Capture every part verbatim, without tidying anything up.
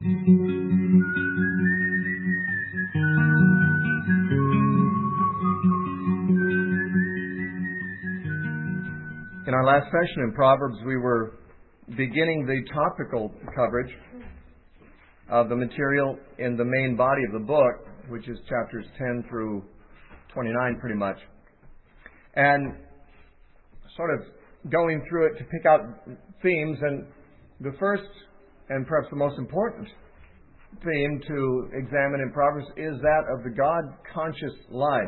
In our last session in Proverbs, we were beginning the topical coverage of the material in the main body of the book, which is chapters ten through twenty-nine pretty much, and sort of going through it to pick out themes. And the first and perhaps the most important theme to examine in Proverbs is that of the God-conscious life.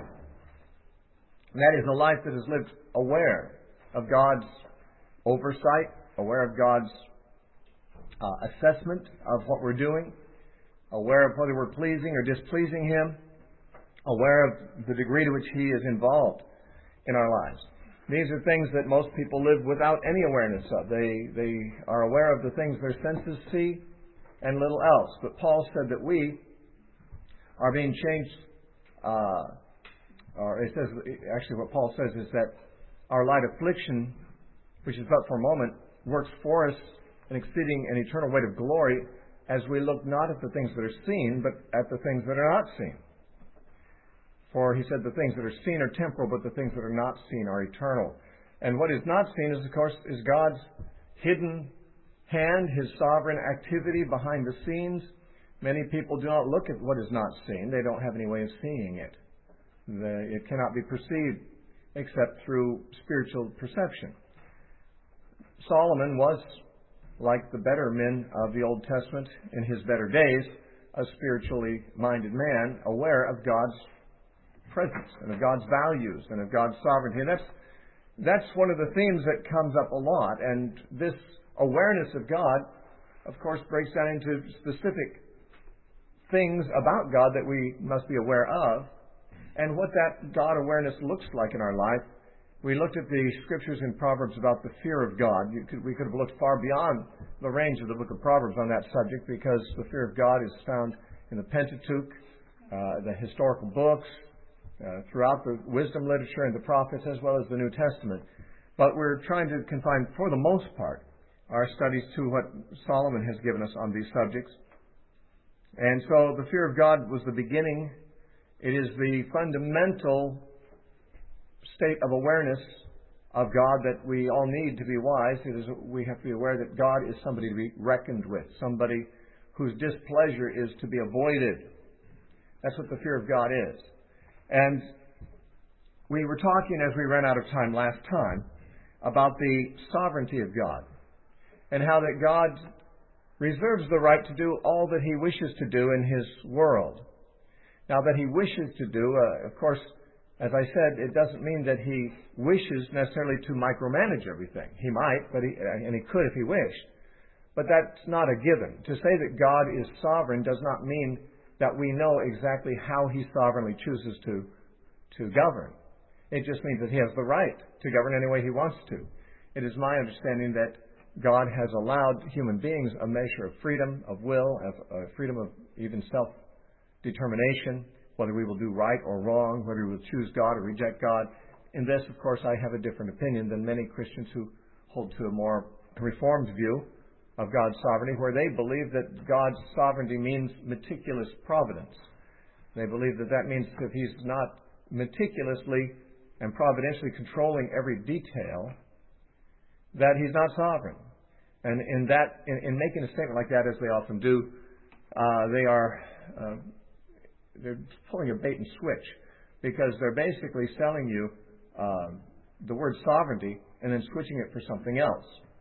And that is a life that is lived aware of God's oversight, aware of God's uh, assessment of what we're doing, aware of whether we're pleasing or displeasing Him, aware of the degree to which He is involved in our lives. These are things that most people live without any awareness of. They, they are aware of the things their senses see and little else. But Paul said that we are being changed, uh, or it says, actually what Paul says is that our light affliction, which is but for a moment, works for us an exceeding and eternal weight of glory as we look not at the things that are seen, but at the things that are not seen. For he said the things that are seen are temporal, but the things that are not seen are eternal. And what is not seen is, of course, is God's hidden hand, His sovereign activity behind the scenes. Many people do not look at what is not seen. They don't have any way of seeing it. The, it cannot be perceived except through spiritual perception. Solomon was, like the better men of the Old Testament in his better days, a spiritually minded man, aware of God's presence and of God's values and of God's sovereignty. And that's, that's one of the themes that comes up a lot. And this awareness of God, of course, breaks down into specific things about God that we must be aware of. And what that God awareness looks like in our life. We looked at the scriptures in Proverbs about the fear of God. You could, we could have looked far beyond the range of the book of Proverbs on that subject, because the fear of God is found in the Pentateuch, uh, the historical books, uh, throughout the wisdom literature and the prophets, as well as the New Testament. But we're trying to confine, for the most part, our studies to what Solomon has given us on these subjects. And so the fear of God was the beginning. It is the fundamental state of awareness of God that we all need to be wise. It is, we have to be aware that God is somebody to be reckoned with, somebody whose displeasure is to be avoided. That's what the fear of God is. And we were talking, as we ran out of time last time, about the sovereignty of God and how that God reserves the right to do all that He wishes to do in His world. Now, that He wishes to do, uh, of course, as I said, it doesn't mean that He wishes necessarily to micromanage everything. He might, but he, and He could if He wished. But that's not a given. To say that God is sovereign does not mean that we know exactly how He sovereignly chooses to, to govern. It just means that He has the right to govern any way He wants to. It is my understanding that God has allowed human beings a measure of freedom, of will, of uh, freedom of even self determination, whether we will do right or wrong, whether we will choose God or reject God. In this, of course, I have a different opinion than many Christians who hold to a more reformed view of God's sovereignty, where they believe that God's sovereignty means meticulous providence. They believe that that means that He's not meticulously and providentially controlling every detail, that He's not sovereign. And in that, in, in making a statement like that, as they often do, uh, they are uh, they're pulling a bait and switch, because they're basically selling you uh, the word sovereignty and then switching it for something else.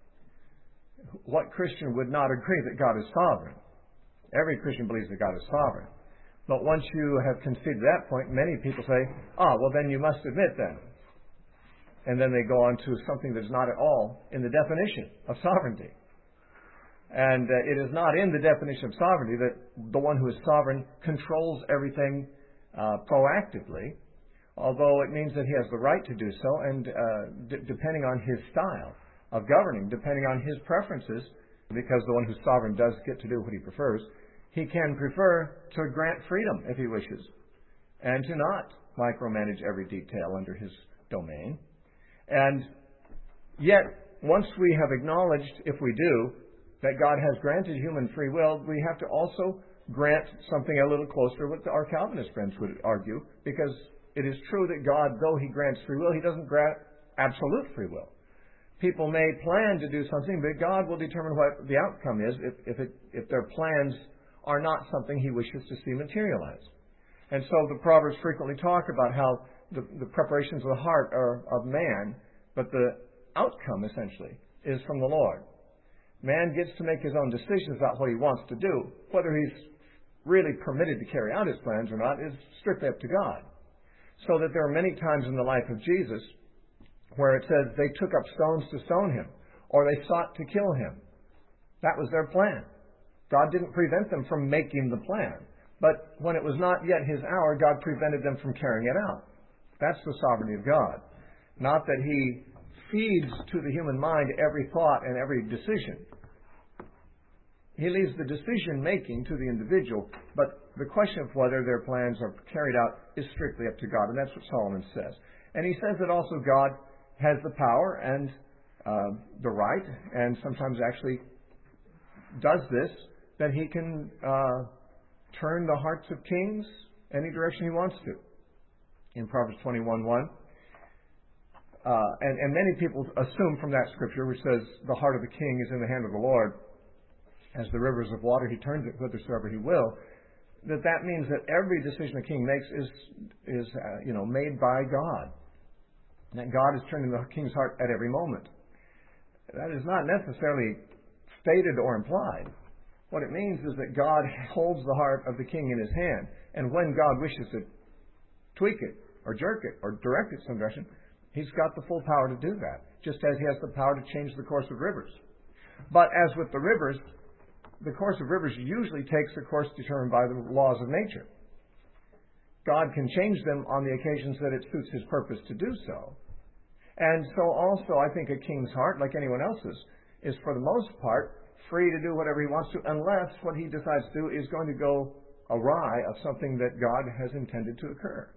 What Christian would not agree that God is sovereign? Every Christian believes that God is sovereign. But once you have conceded that point, many people say, ah, well then you must admit then. And then they go on to something that is not at all in the definition of sovereignty. And uh, it is not in the definition of sovereignty that the one who is sovereign controls everything uh, proactively, although it means that He has the right to do so, and uh, d- depending on His style of governing, depending on His preferences, because the one who's sovereign does get to do what He prefers, He can prefer to grant freedom if He wishes, and to not micromanage every detail under His domain. And yet, once we have acknowledged, if we do, that God has granted human free will, we have to also grant something a little closer to what our Calvinist friends would argue, because it is true that God, though He grants free will, He doesn't grant absolute free will. People may plan to do something, but God will determine what the outcome is if, if, it, if their plans are not something He wishes to see materialize. And so the Proverbs frequently talk about how the, the preparations of the heart are of man, but the outcome, essentially, is from the Lord. Man gets to make his own decisions about what he wants to do. Whether he's really permitted to carry out his plans or not is strictly up to God. So that there are many times in the life of Jesus where it says they took up stones to stone Him, or they sought to kill Him. That was their plan. God didn't prevent them from making the plan. But when it was not yet His hour, God prevented them from carrying it out. That's the sovereignty of God. Not that He feeds to the human mind every thought and every decision. He leaves the decision-making to the individual, but the question of whether their plans are carried out is strictly up to God, and that's what Solomon says. And he says that also God has the power and uh, the right, and sometimes actually does this, that He can uh, turn the hearts of kings any direction He wants to. In Proverbs twenty-one one, uh, and, and many people assume from that scripture, which says, the heart of the king is in the hand of the Lord, as the rivers of water, He turns it whithersoever He will, that that means that every decision a king makes is, is uh, you know, made by God. And that God is turning the king's heart at every moment. That is not necessarily stated or implied. What it means is that God holds the heart of the king in His hand, and when God wishes to tweak it, or jerk it, or direct it some direction, He's got the full power to do that, just as He has the power to change the course of rivers. But as with the rivers, the course of rivers usually takes a course determined by the laws of nature. God can change them on the occasions that it suits His purpose to do so. And so also, I think a king's heart, like anyone else's, is for the most part free to do whatever he wants to, unless what he decides to do is going to go awry of something that God has intended to occur.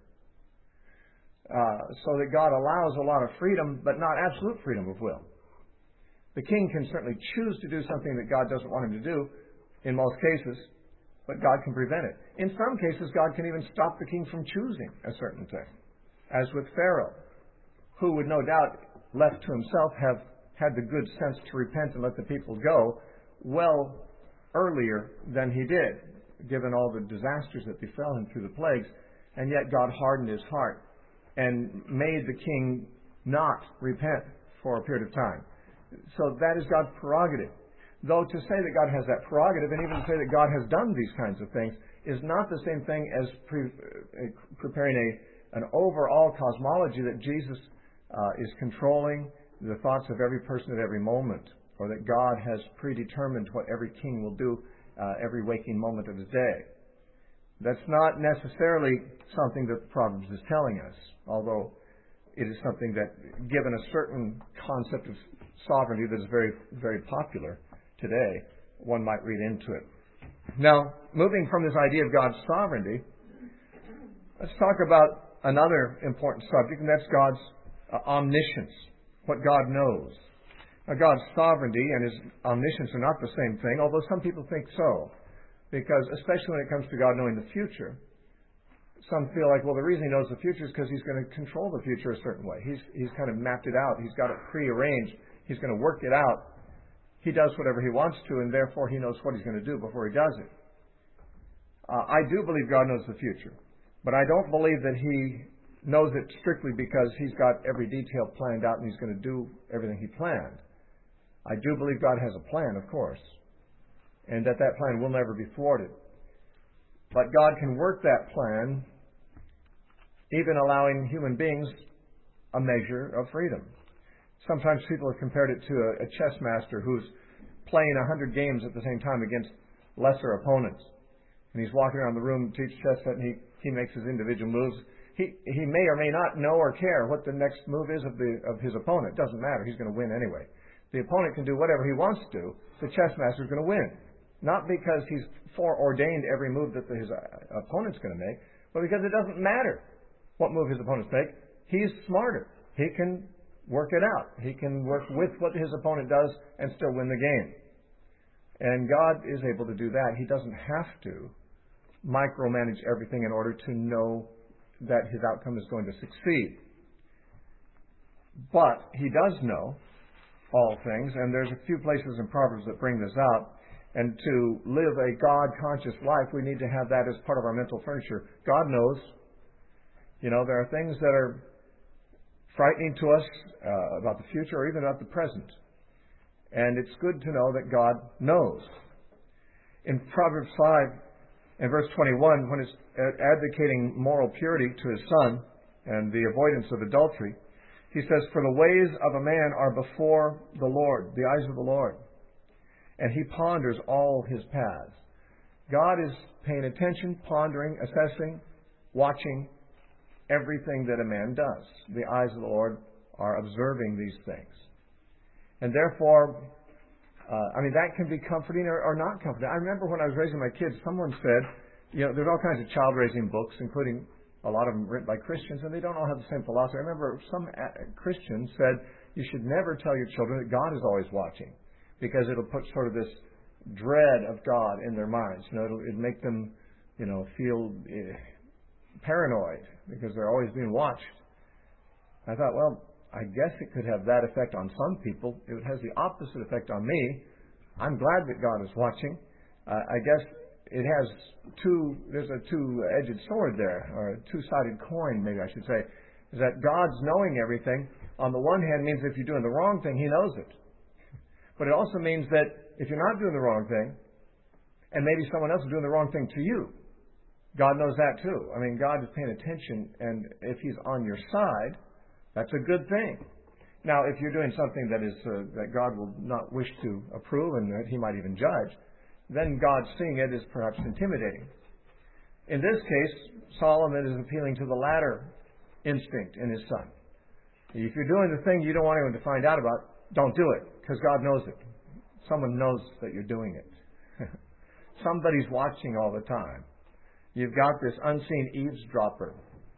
Uh, so that God allows a lot of freedom, but not absolute freedom of will. The king can certainly choose to do something that God doesn't want him to do, in most cases, but God can prevent it. In some cases, God can even stop the king from choosing a certain thing, as with Pharaoh, who would no doubt, left to himself, have had the good sense to repent and let the people go well earlier than he did, given all the disasters that befell him through the plagues. And yet God hardened his heart and made the king not repent for a period of time. So that is God's prerogative. Though to say that God has that prerogative, and even to say that God has done these kinds of things, is not the same thing as pre- uh, preparing a, an overall cosmology that Jesus uh, is controlling the thoughts of every person at every moment, or that God has predetermined what every king will do uh, every waking moment of his day. That's not necessarily something that the Proverbs is telling us, although it is something that, given a certain concept of sovereignty that is very, very popular today, one might read into it. Now, moving from this idea of God's sovereignty, let's talk about another important subject, and that's God's uh, omniscience, what God knows. Now, God's sovereignty and His omniscience are not the same thing, although some people think so, because especially when it comes to God knowing the future, some feel like, well, the reason He knows the future is because He's going to control the future a certain way. He's, he's kind of mapped it out. He's got it prearranged. He's going to work it out. He does whatever He wants to, and therefore He knows what He's going to do before He does it. Uh, I do believe God knows the future, but I don't believe that He knows it strictly because He's got every detail planned out and He's going to do everything He planned. I do believe God has a plan, of course, and that that plan will never be thwarted. But God can work that plan, even allowing human beings a measure of freedom. Sometimes people have compared it to a, a chess master who's playing a hundred games at the same time against lesser opponents. And he's walking around the room, teach chess set, and he, he makes his individual moves. He he may or may not know or care what the next move is of the of his opponent. It doesn't matter. He's going to win anyway. The opponent can do whatever he wants to. The chess master is going to win. Not because he's foreordained every move that his opponent's going to make, but because it doesn't matter what move his opponents make. He's smarter. He can work it out. He can work with what his opponent does and still win the game. And God is able to do that. He doesn't have to micromanage everything in order to know that his outcome is going to succeed. But he does know all things, and there's a few places in Proverbs that bring this out. And to live a God-conscious life, we need to have that as part of our mental furniture. God knows. You know, there are things that are frightening to us uh, about the future or even about the present. And it's good to know that God knows. In Proverbs five and verse twenty-one, when it's advocating moral purity to his son and the avoidance of adultery, he says, "For the ways of a man are before the Lord, the eyes of the Lord, and he ponders all his paths." God is paying attention, pondering, assessing, watching everything that a man does. The eyes of the Lord are observing these things. And therefore, uh, I mean, that can be comforting or, or not comforting. I remember when I was raising my kids, someone said, you know, there's all kinds of child-raising books, including a lot of them written by Christians, and they don't all have the same philosophy. I remember some Christians said, you should never tell your children that God is always watching, because it'll put sort of this dread of God in their minds. You know, it'll, it'll make them, you know, feel uh, paranoid because they're always being watched. I thought, well, I guess it could have that effect on some people. It has the opposite effect on me. I'm glad that God is watching. Uh, I guess it has two, there's a two-edged sword there, or a two-sided coin, maybe I should say, is that God's knowing everything, on the one hand, means if you're doing the wrong thing, He knows it. But it also means that if you're not doing the wrong thing, and maybe someone else is doing the wrong thing to you, God knows that too. I mean, God is paying attention, and if He's on your side, that's a good thing. Now, if you're doing something that is uh, that God will not wish to approve and that He might even judge, then God seeing it is perhaps intimidating. In this case, Solomon is appealing to the latter instinct in his son. If you're doing the thing you don't want anyone to find out about, don't do it, because God knows it. Someone knows that you're doing it. Somebody's watching all the time. You've got this unseen eavesdropper,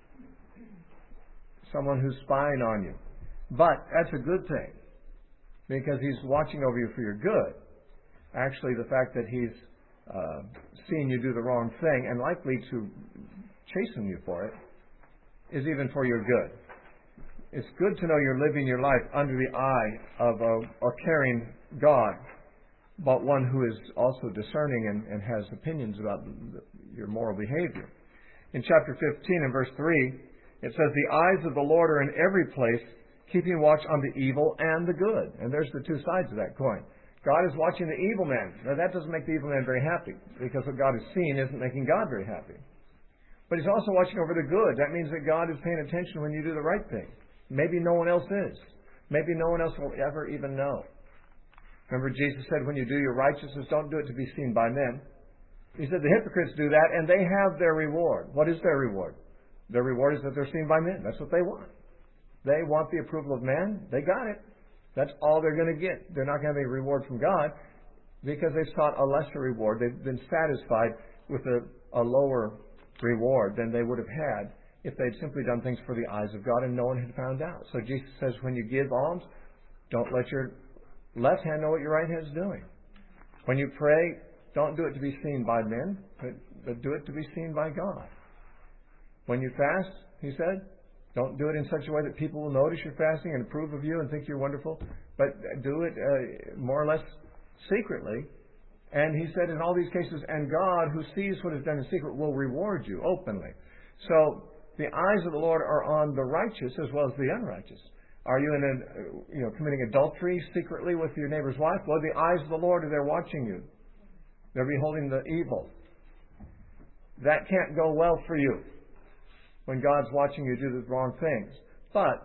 someone who's spying on you. But that's a good thing, because He's watching over you for your good. Actually, the fact that He's uh, seeing you do the wrong thing and likely to chasten you for it is even for your good. It's good to know you're living your life under the eye of a, a caring God, but one who is also discerning and, and has opinions about the, your moral behavior. In chapter fifteen and verse three, it says, "The eyes of the Lord are in every place, keeping watch on the evil and the good." And there's the two sides of that coin. God is watching the evil man. Now, that doesn't make the evil man very happy, because what God is seeing isn't making God very happy. But He's also watching over the good. That means that God is paying attention when you do the right thing. Maybe no one else is. Maybe no one else will ever even know. Remember, Jesus said, when you do your righteousness, don't do it to be seen by men. He said the hypocrites do that, and they have their reward. What is their reward? Their reward is that they're seen by men. That's what they want. They want the approval of man. They got it. That's all they're going to get. They're not going to have any reward from God, because they've sought a lesser reward. They've been satisfied with a, a lower reward than they would have had if they'd simply done things for the eyes of God and no one had found out. So Jesus says, when you give alms, don't let your left hand know what your right hand is doing. When you pray, don't do it to be seen by men, but, but do it to be seen by God. When you fast, He said, don't do it in such a way that people will notice you're fasting and approve of you and think you're wonderful, but do it uh, more or less secretly. And He said in all these cases, and God, who sees what is done in secret, will reward you openly. So the eyes of the Lord are on the righteous as well as the unrighteous. Are you in a, you know, committing adultery secretly with your neighbor's wife? Well, the eyes of the Lord are there watching you. They're beholding the evil. That can't go well for you when God's watching you do the wrong things. But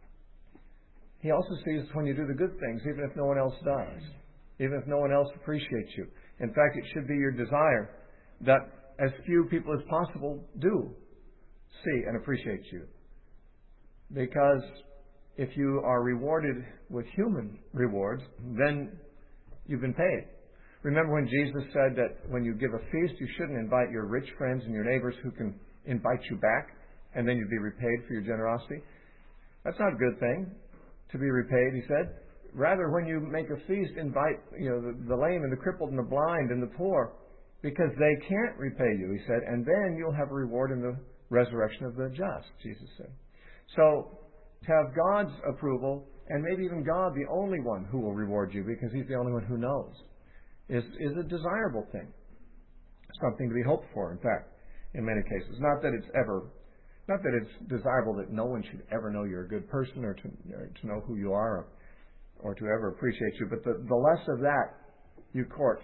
He also sees when you do the good things, even if no one else does, even if no one else appreciates you. In fact, it should be your desire that as few people as possible do see and appreciate you. Because if you are rewarded with human rewards, then you've been paid. Remember when Jesus said that when you give a feast, you shouldn't invite your rich friends and your neighbors who can invite you back, and then you'd be repaid for your generosity? That's not a good thing, to be repaid, He said. Rather, when you make a feast, invite you know the, the lame and the crippled and the blind and the poor, because they can't repay you, he said, and then you'll have a reward in the resurrection of the just, Jesus said. So, to have God's approval, and maybe even God, the only one who will reward you, because he's the only one who knows, is, is a desirable thing. Something to be hoped for, in fact, in many cases. Not that it's ever, not that it's desirable that no one should ever know you're a good person or to, or to know who you are or, or to ever appreciate you, but the, the less of that you court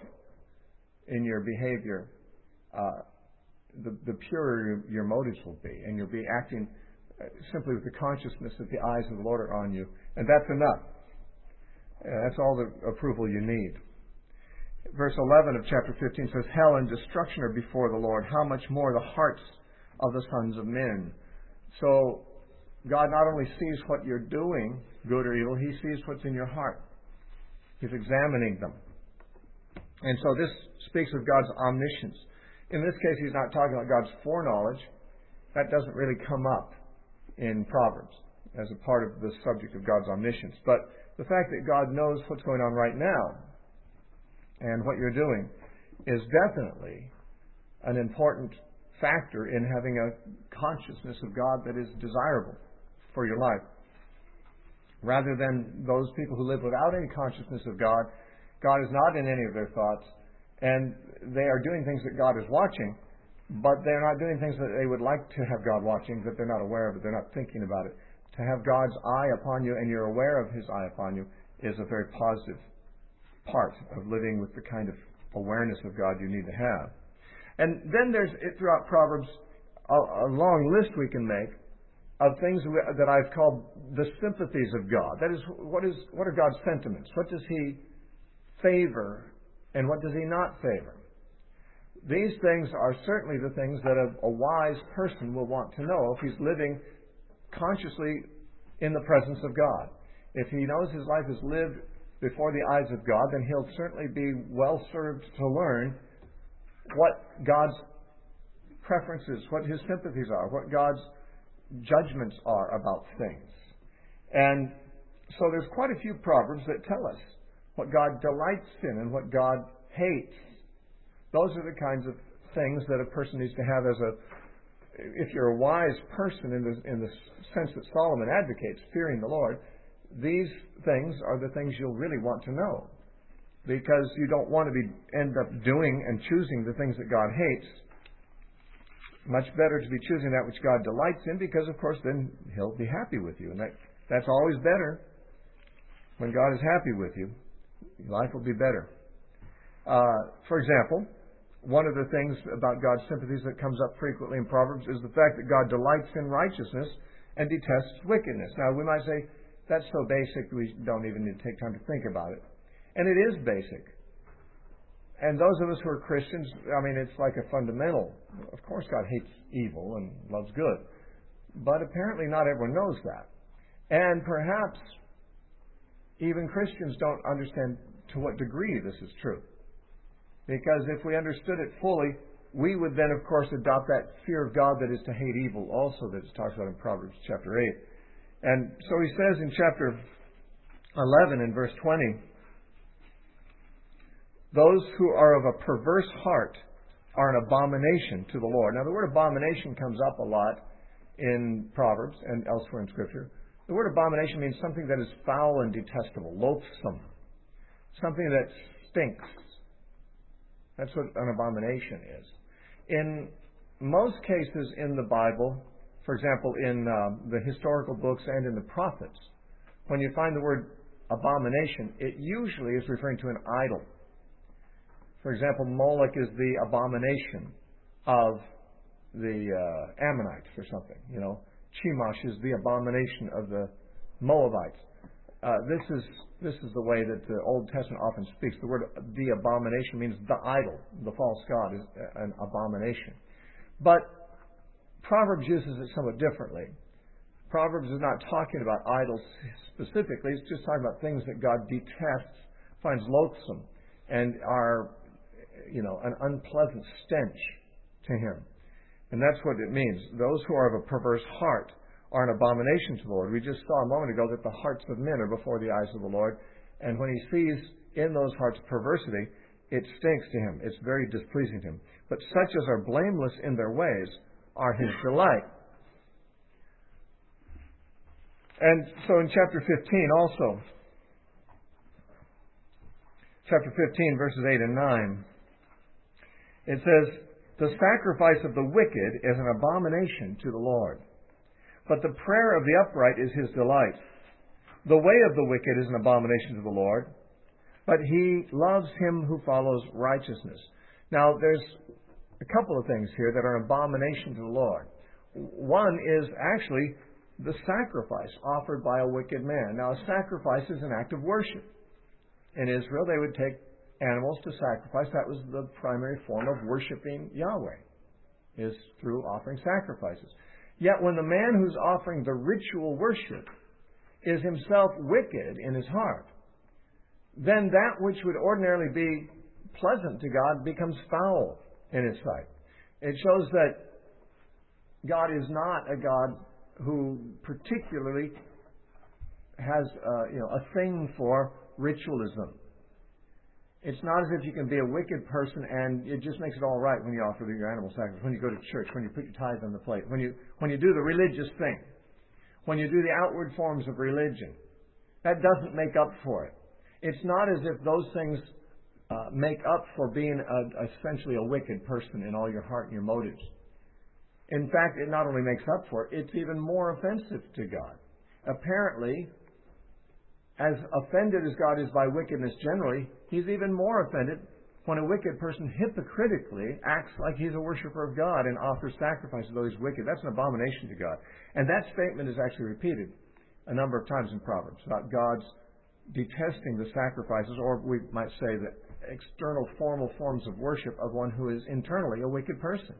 in your behavior, uh, the, the purer your, your motives will be, and you'll be acting simply with the consciousness that the eyes of the Lord are on you, and that's enough. Uh, that's all the approval you need. Verse eleven of chapter fifteen says, "Hell and destruction are before the Lord. How much more the hearts of the sons of men." So God not only sees what you're doing, good or evil, he sees what's in your heart. He's examining them. And so this speaks of God's omniscience. In this case, he's not talking about God's foreknowledge. That doesn't really come up in Proverbs as a part of the subject of God's omniscience. But the fact that God knows what's going on right now and what you're doing is definitely an important factor in having a consciousness of God that is desirable for your life. Rather than those people who live without any consciousness of God, God is not in any of their thoughts, and they are doing things that God is watching, but they're not doing things that they would like to have God watching, that they're not aware of it, they're not thinking about it. To have God's eye upon you and you're aware of his eye upon you is a very positive part of living with the kind of awareness of God you need to have. And then there's, throughout Proverbs, a, a long list we can make of things that I've called the sympathies of God. That is, what is what are God's sentiments? What does he favor and what does he not favor? These things are certainly the things that a, a wise person will want to know if he's living consciously in the presence of God. If he knows his life is lived before the eyes of God, then he'll certainly be well served to learn what God's preferences, what his sympathies are, what God's judgments are about things. And so there's quite a few Proverbs that tell us what God delights in and what God hates. Those are the kinds of things that a person needs to have as a, if you're a wise person in the, in the sense that Solomon advocates, fearing the Lord, these things are the things you'll really want to know. Because you don't want to be end up doing and choosing the things that God hates. Much better to be choosing that which God delights in, because of course then he'll be happy with you. And that, that's always better. When God is happy with you, life will be better. Uh, for example, one of the things about God's sympathies that comes up frequently in Proverbs is the fact that God delights in righteousness and detests wickedness. Now, we might say, that's so basic we don't even need to take time to think about it. And it is basic. And those of us who are Christians, I mean, it's like a fundamental. Of course, God hates evil and loves good. But apparently not everyone knows that. And perhaps even Christians don't understand to what degree this is true. Because if we understood it fully, we would then, of course, adopt that fear of God that is to hate evil also that is talked about in Proverbs chapter eight. And so he says in chapter eleven and verse twenty, "Those who are of a perverse heart are an abomination to the Lord." Now, the word abomination comes up a lot in Proverbs and elsewhere in Scripture. The word abomination means something that is foul and detestable, loathsome, something that stinks. That's what an abomination is. In most cases in the Bible, for example, in uh, the historical books and in the prophets, when you find the word abomination, it usually is referring to an idol. For example, Moloch is the abomination of the uh, Ammonites or something. You know, Chemosh is the abomination of the Moabites. Uh, this is this is the way that the Old Testament often speaks. The word the abomination means the idol, the false god is an abomination. But Proverbs uses it somewhat differently. Proverbs is not talking about idols specifically. It's just talking about things that God detests, finds loathsome, and are, you know, an unpleasant stench to him. And that's what it means. Those who are of a perverse heart are an abomination to the Lord. We just saw a moment ago that the hearts of men are before the eyes of the Lord. And when he sees in those hearts perversity, it stinks to him. It's very displeasing to him. But such as are blameless in their ways are his delight. And so in chapter fifteen also, chapter fifteen, verses eight and nine, it says, the sacrifice of the wicked is an abomination to the Lord, but the prayer of the upright is his delight. The way of the wicked is an abomination to the Lord, but he loves him who follows righteousness. Now, there's a couple of things here that are an abomination to the Lord. One is actually the sacrifice offered by a wicked man. Now, a sacrifice is an act of worship. In Israel, they would take animals to sacrifice. That was the primary form of worshiping Yahweh, is through offering sacrifices. Yet when the man who's offering the ritual worship is himself wicked in his heart, then that which would ordinarily be pleasant to God becomes foul in his sight. It shows that God is not a God who particularly has uh, you know, a thing for ritualism. It's not as if you can be a wicked person and it just makes it all right when you offer your animal sacrifice, when you go to church, when you put your tithe on the plate, when you when you do the religious thing, when you do the outward forms of religion. That doesn't make up for it. It's not as if those things uh, make up for being a, essentially a wicked person in all your heart and your motives. In fact, it not only makes up for it, it's even more offensive to God. Apparently, as offended as God is by wickedness generally, he's even more offended when a wicked person hypocritically acts like he's a worshiper of God and offers sacrifices though he's wicked. That's an abomination to God. And that statement is actually repeated a number of times in Proverbs about God's detesting the sacrifices, or we might say the external formal forms of worship of one who is internally a wicked person.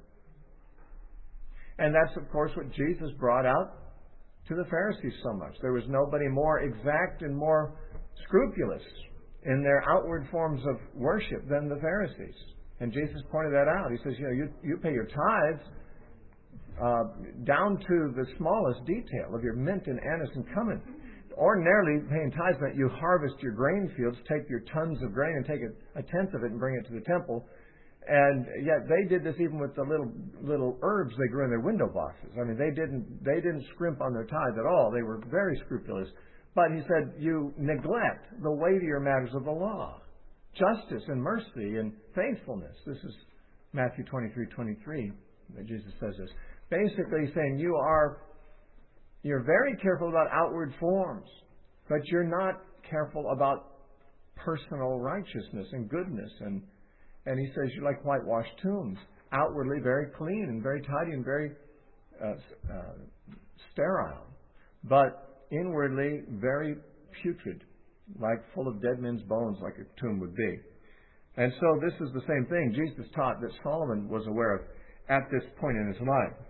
And that's, of course, what Jesus brought out to the Pharisees so much. There was nobody more exact and more scrupulous in their outward forms of worship than the Pharisees. And Jesus pointed that out. He says, you know, you, you pay your tithes uh, down to the smallest detail of your mint and anise and cumin. Ordinarily, paying tithes meant you harvest your grain fields, take your tons of grain and take a, a tenth of it and bring it to the temple. And yet they did this even with the little little herbs they grew in their window boxes. I mean, they didn't they didn't scrimp on their tithe at all. They were very scrupulous. But he said, you neglect the weightier matters of the law, justice and mercy and faithfulness. This is Matthew twenty-three twenty-three that Jesus says this. Basically saying you are you're very careful about outward forms, but you're not careful about personal righteousness and goodness. And And he says you're like whitewashed tombs, outwardly very clean and very tidy and very uh, uh, sterile, but inwardly very putrid, like full of dead men's bones, like a tomb would be. And so this is the same thing Jesus taught that Solomon was aware of at this point in his life.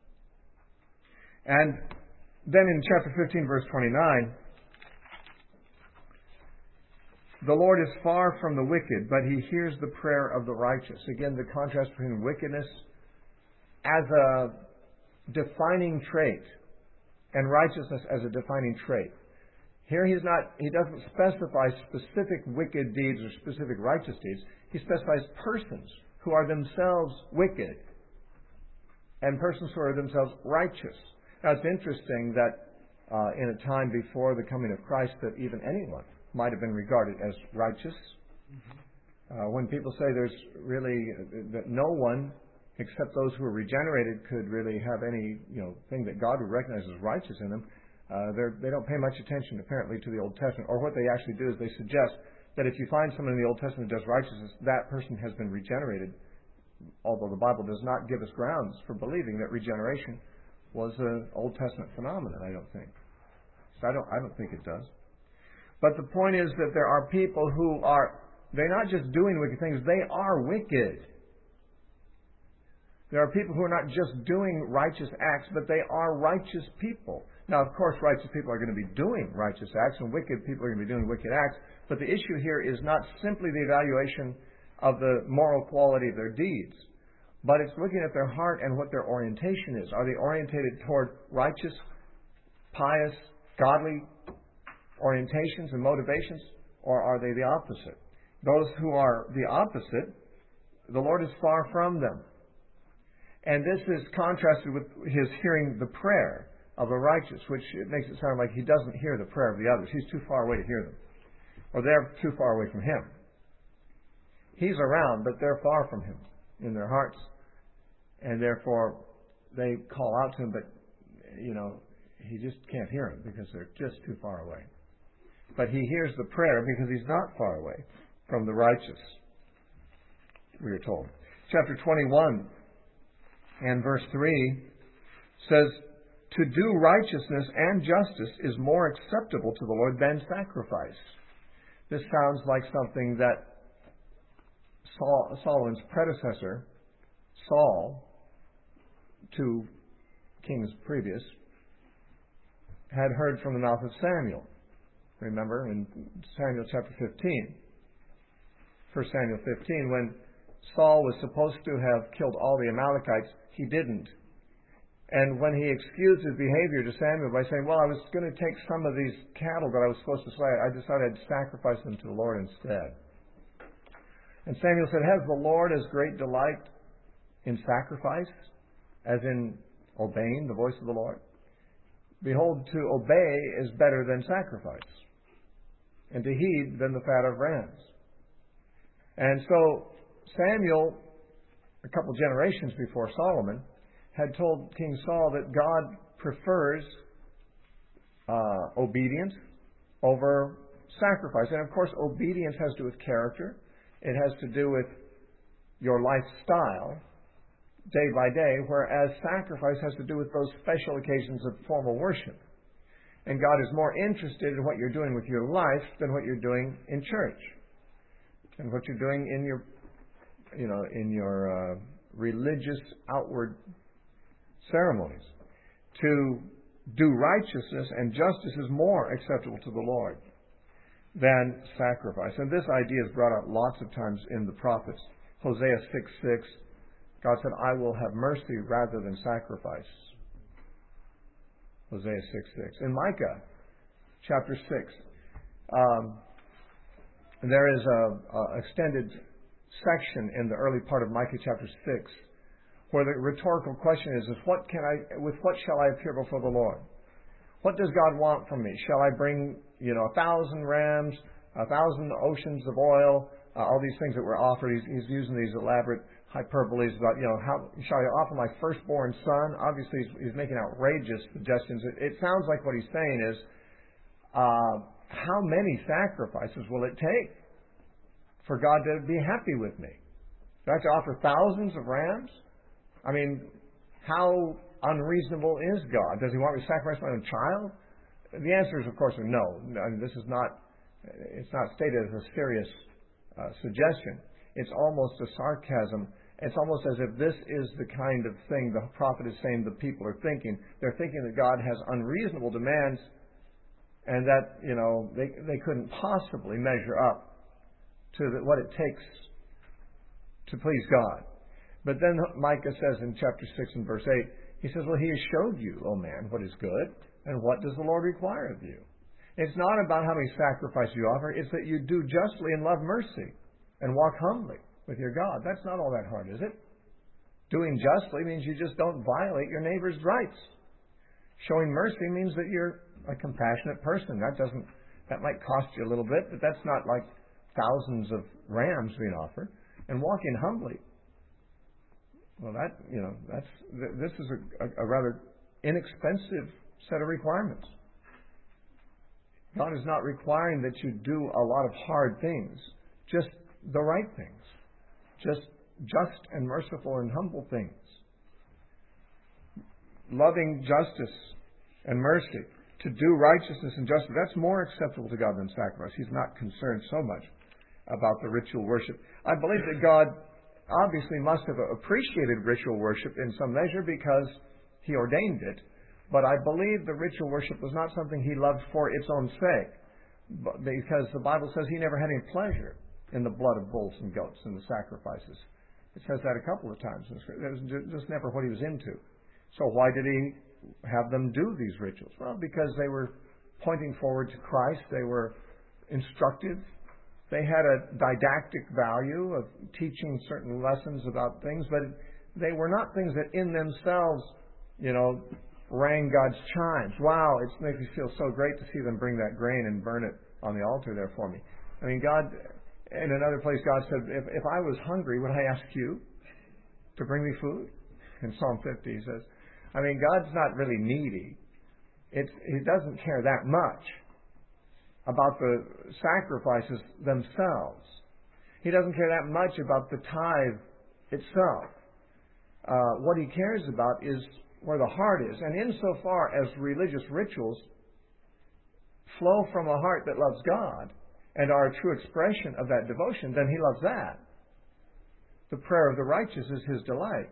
And then in chapter fifteen, verse twenty-nine, the Lord is far from the wicked, but he hears the prayer of the righteous. Again, the contrast between wickedness as a defining trait and righteousness as a defining trait. Here he's not, he doesn't specify specific wicked deeds or specific righteous deeds. He specifies persons who are themselves wicked and persons who are themselves righteous. Now it's interesting that uh, in a time before the coming of Christ that even anyone might have been regarded as righteous. Uh, when people say there's really, uh, that no one except those who are regenerated could really have any, you know, thing that God would recognize as righteous in them, uh, they don't pay much attention apparently to the Old Testament. Or what they actually do is they suggest that if you find someone in the Old Testament who does righteousness, that person has been regenerated, although the Bible does not give us grounds for believing that regeneration was an Old Testament phenomenon, I don't think. So I don't, I don't think it does. But the point is that there are people who are, they're not just doing wicked things, they are wicked. There are people who are not just doing righteous acts, but they are righteous people. Now, of course, righteous people are going to be doing righteous acts, and wicked people are going to be doing wicked acts. But the issue here is not simply the evaluation of the moral quality of their deeds, but it's looking at their heart and what their orientation is. Are they orientated toward righteous, pious, godly orientations and motivations? or are they the opposite? Those who are the opposite, the Lord is far from them. And this is contrasted with his hearing the prayer of the righteous, which it makes it sound like he doesn't hear the prayer of the others. He's too far away to hear them. Or they're too far away from him. He's around, but they're far from him in their hearts. And therefore, they call out to him, but, you know, he just can't hear them because they're just too far away. But he hears the prayer because he's not far away from the righteous, we are told. Chapter twenty-one and verse three says, to do righteousness and justice is more acceptable to the Lord than sacrifice. This sounds like something that Saul, Solomon's predecessor, Saul, two kings previous, had heard from the mouth of Samuel. Remember in Samuel chapter fifteen, First Samuel fifteen, when Saul was supposed to have killed all the Amalekites, he didn't. And when he excused his behavior to Samuel by saying, well, I was going to take some of these cattle that I was supposed to slay, I decided I'd sacrifice them to the Lord instead. And Samuel said, has the Lord as great delight in sacrifice as in obeying the voice of the Lord? Behold, to obey is better than sacrifice, and to heed than the fat of rams. And so Samuel, a couple generations before Solomon, had told King Saul that God prefers uh, obedience over sacrifice. And of course, obedience has to do with character. It has to do with your lifestyle day by day, whereas sacrifice has to do with those special occasions of formal worship. And God is more interested in what you're doing with your life than what you're doing in church, and what you're doing in your, you know, in your uh, religious outward ceremonies. To do righteousness and justice is more acceptable to the Lord than sacrifice. And this idea is brought out lots of times in the prophets. Hosea six six, God said, I will have mercy rather than sacrifice. Hosea six six. In Micah chapter six, um, there is an extended section in the early part of Micah chapter six where the rhetorical question is, is what can I, with what shall I appear before the Lord? What does God want from me? Shall I bring, you know, a thousand rams, a thousand oceans of oil, uh, all these things that were offered? He's, he's using these elaborate hyperboles about, you know, how shall I offer my firstborn son? Obviously, he's, he's making outrageous suggestions. It, it sounds like what he's saying is, uh, how many sacrifices will it take for God to be happy with me? Do I have to offer thousands of rams? I mean, how unreasonable is God? Does he want me to sacrifice my own child? The answer is, of course, no. I mean, this is not, it's not stated as a serious uh, suggestion. It's almost a sarcasm. It's almost as if this is the kind of thing the prophet is saying the people are thinking. They're thinking that God has unreasonable demands and that, you know, they, they couldn't possibly measure up to the, what it takes to please God. But then Micah says in chapter six and verse eight, he says, well, he has showed you, O man, what is good, and what does the Lord require of you? It's not about how many sacrifices you offer, it's that you do justly and love mercy and walk humbly with your God. That's not all that hard, is it? Doing justly means you just don't violate your neighbor's rights. Showing mercy means that you're a compassionate person. That doesn't, that might cost you a little bit, but that's not like thousands of rams being offered. And walking humbly, well, that, you know, that's, this is a, a, a rather inexpensive set of requirements. God is not requiring that you do a lot of hard things, just the right things, just just and merciful and humble things. Loving justice and mercy, to do righteousness and justice, that's more acceptable to God than sacrifice. He's not concerned so much about the ritual worship. I believe that God obviously must have appreciated ritual worship in some measure because he ordained it. But I believe the ritual worship was not something he loved for its own sake, because the Bible says he never had any pleasure in the blood of bulls and goats and the sacrifices. It says that a couple of times. It was just never what he was into. So why did he have them do these rituals? Well, because they were pointing forward to Christ. They were instructive They had a didactic value of teaching certain lessons about things, but they were not things that in themselves, you know, rang God's chimes. Wow, it makes me feel so great to see them bring that grain and burn it on the altar there for me. I mean, God, in another place, God said, if, if I was hungry, would I ask you to bring me food? In Psalm fifty, he says, I mean, God's not really needy. It's, he doesn't care that much about the sacrifices themselves. He doesn't care that much about the tithe itself. Uh, what he cares about is where the heart is. And insofar as religious rituals flow from a heart that loves God and are a true expression of that devotion, then he loves that. The prayer of the righteous is his delight,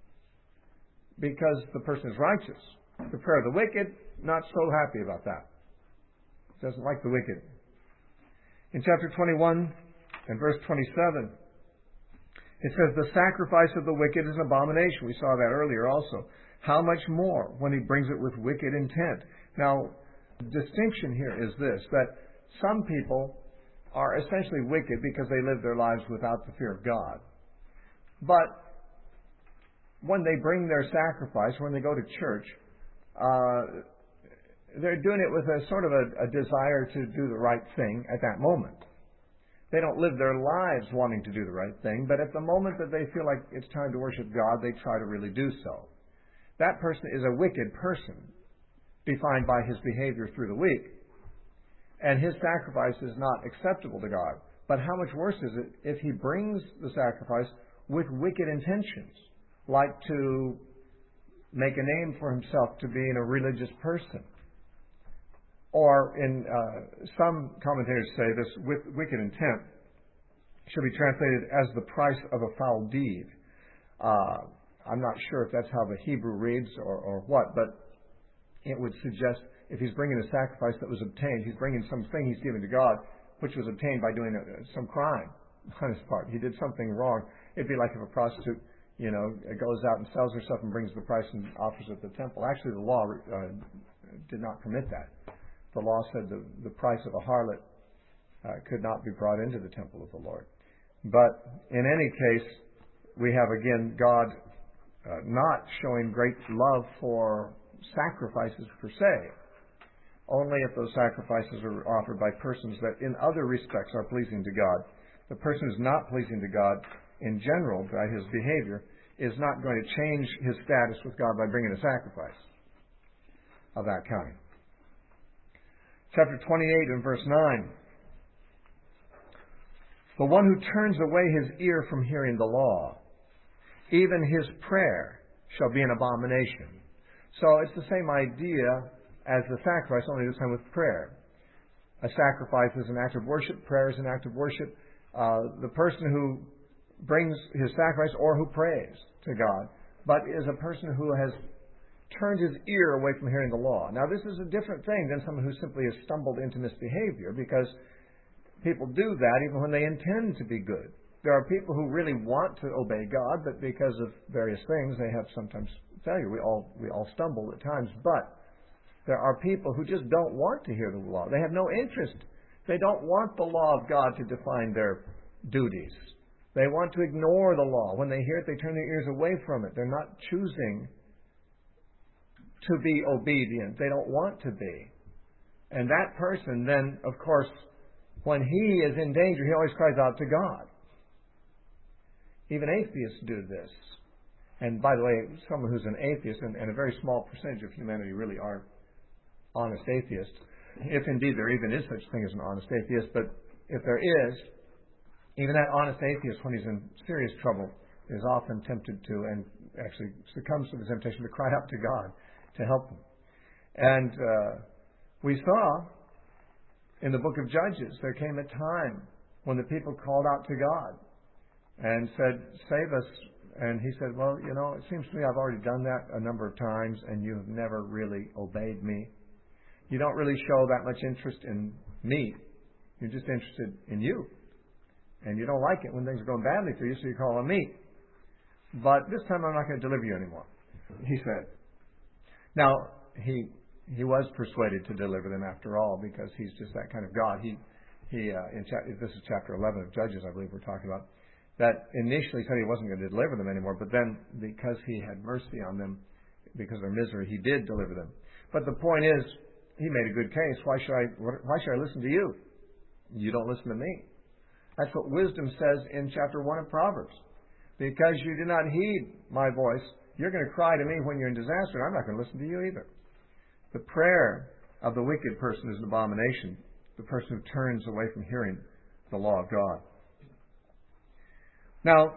because the person is righteous. The prayer of the wicked, not so happy about that. Doesn't like the wicked. In chapter twenty-one and verse twenty-seven, it says, the sacrifice of the wicked is an abomination. We saw that earlier also. How much more when he brings it with wicked intent? Now, the distinction here is this, that some people are essentially wicked because they live their lives without the fear of God. But when they bring their sacrifice, when they go to church, uh, they're doing it with a sort of a, a desire to do the right thing at that moment. They don't live their lives wanting to do the right thing, but at the moment that they feel like it's time to worship God, they try to really do so. That person is a wicked person, defined by his behavior through the week. And his sacrifice is not acceptable to God. But how much worse is it if he brings the sacrifice with wicked intentions, like to make a name for himself to being a religious person? Or in uh, some commentators say this with wicked intent should be translated as the price of a foul deed. Uh, I'm not sure if that's how the Hebrew reads or, or what, but it would suggest if he's bringing a sacrifice that was obtained, he's bringing something he's given to God, which was obtained by doing a, some crime on his part. He did something wrong. It'd be like if a prostitute, you know, goes out and sells herself and brings the price and offers it at the temple. Actually, the law uh, did not permit that. The law said the, the price of a harlot uh, could not be brought into the temple of the Lord. But in any case, we have again God uh, not showing great love for sacrifices per se, only if those sacrifices are offered by persons that in other respects are pleasing to God. The person who's not pleasing to God in general by his behavior is not going to change his status with God by bringing a sacrifice of that kind. Chapter twenty-eight and verse nine. The one who turns away his ear from hearing the law, even his prayer shall be an abomination. So it's the same idea as the sacrifice, only this time with prayer. A sacrifice is an act of worship. Prayer is an act of worship. Uh, the person who brings his sacrifice or who prays to God, but is a person who has turned his ear away from hearing the law. Now, this is a different thing than someone who simply has stumbled into misbehavior, because people do that even when they intend to be good. There are people who really want to obey God, but because of various things, they have sometimes failure. We all we all stumble at times, but there are people who just don't want to hear the law. They have no interest. They don't want the law of God to define their duties. They want to ignore the law. When they hear it, they turn their ears away from it. They're not choosing to be obedient. They don't want to be. And that person then, of course, when he is in danger, he always cries out to God. Even atheists do this. And by the way, someone who's an atheist, and, and a very small percentage of humanity really are honest atheists, if indeed there even is such a thing as an honest atheist, but if there is, even that honest atheist, when he's in serious trouble, is often tempted to, and actually succumbs to the temptation to cry out to God to help them. And uh, we saw in the book of Judges, there came a time when the people called out to God and said, save us. And he said, well, you know, it seems to me I've already done that a number of times, and you have never really obeyed me. You don't really show that much interest in me. You're just interested in you. And you don't like it when things are going badly for you, so you call on me. But this time I'm not going to deliver you anymore, he said. Now, he he was persuaded to deliver them after all, because he's just that kind of God. He he uh, in cha- this is chapter eleven of Judges, I believe we're talking about, that initially said he wasn't going to deliver them anymore, but then because he had mercy on them, because of their misery, he did deliver them. But the point is, he made a good case. Why should I? Why should I listen to you? You don't listen to me. That's what wisdom says in chapter one of Proverbs. Because you do not heed my voice, you're going to cry to me when you're in disaster, and I'm not going to listen to you either. The prayer of the wicked person is an abomination. The person who turns away from hearing the law of God. Now,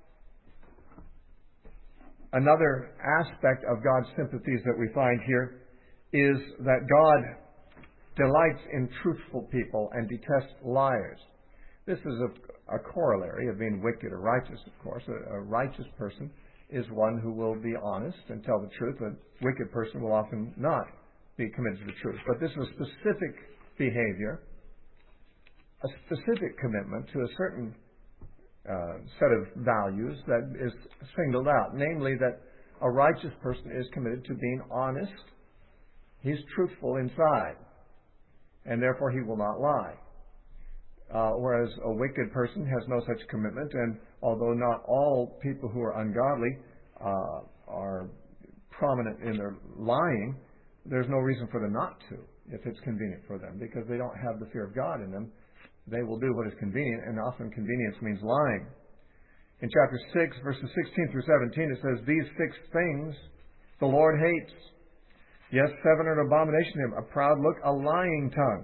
another aspect of God's sympathies that we find here is that God delights in truthful people and detests liars. This is a, a corollary of being wicked or righteous, of course. A, a righteous person is one who will be honest and tell the truth. A wicked person will often not be committed to the truth. But this is a specific behavior, a specific commitment to a certain uh, set of values that is singled out. Namely, that a righteous person is committed to being honest. He's truthful inside, and therefore he will not lie. Uh, whereas a wicked person has no such commitment, and although not all people who are ungodly uh, are prominent in their lying, there's no reason for them not to, if it's convenient for them, because they don't have the fear of God in them. They will do what is convenient, and often convenience means lying. In chapter six, verses sixteen through seventeen, it says, "These six things the Lord hates. Yes, seven are an abomination to him: a proud look, a lying tongue."